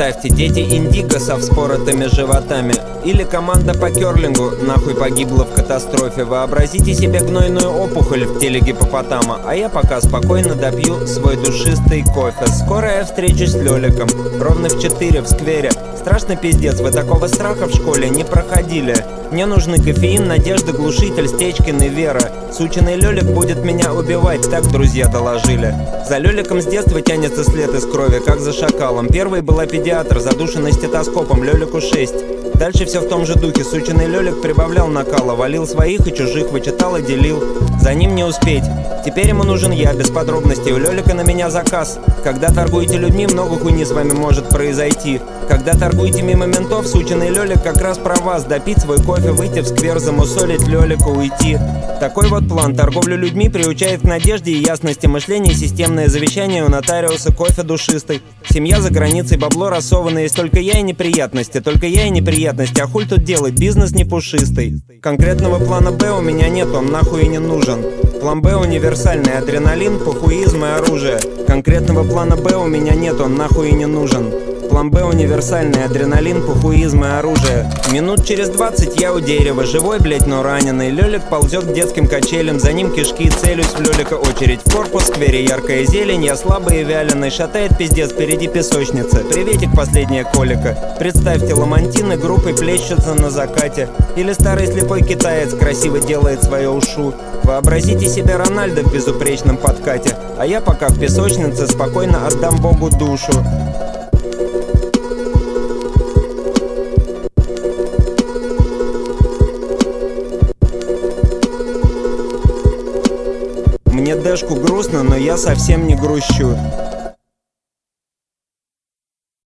Представьте, дети индиго со вспоротыми животами. Или команда по керлингу нахуй погибла в катастрофе. Вообразите себе гнойную опухоль в теле гиппопотама, а я пока спокойно допью свой душистый кофе. Скоро я встречусь с Лёликом, ровно в 4 в сквере. Страшный пиздец, вы такого страха в школе не проходили. Мне нужны кофеин, надежда, глушитель, Стечкин и Вера. Сученый Лёлик будет меня убивать, так друзья доложили. За Лёликом с детства тянется след из крови, как за шакалом. Первой была педиатр, задушенный стетоскопом, Лёлику 6. Дальше все в том же духе. Сученый Лёлик прибавлял накала, валил своих и чужих, вычитал и делил. За ним не успеть. Теперь ему нужен я, без подробностей. У Лёлика на меня заказ. Когда торгуете людьми, много хуйни с вами может произойти. Когда торгуете мимо ментов, сученый Лёлик как раз про вас. Допить свой кофе, выйти в сквер, замусолить Лёлика, уйти. Такой вот план. Торговлю людьми приучает к надежде и ясности мышления. Системное завещание у нотариуса, кофе душистый. Семья за границей, бабло рассованное. Есть только я и неприятности, только я и неприятности. А хуй тут делать, бизнес не пушистый. Конкретного плана Б у меня нет, он нахуй и не нужен. План Б универсальный, адреналин, похуизм и оружие. Конкретного плана Б у меня нет, он нахуй и не нужен. План Б универсальный, адреналин, похуизм и оружие. Минут через 20 я у дерева, живой, блять, но раненый. Лёлик ползет к детским качелям, за ним кишки, целюсь в Лёлика очередь. В корпус, в сквере яркая зелень, я слабый и вяленый. Шатает пиздец, впереди песочница. Приветик, последняя колика. Представьте, ламантины группой плещутся на закате. Или старый слепой китаец красиво делает свое ушу. Вообразите себе Рональдо в безупречном подкате, а я пока в песочнице спокойно отдам Богу душу. Мне дэшку грустно, но я совсем не грущу.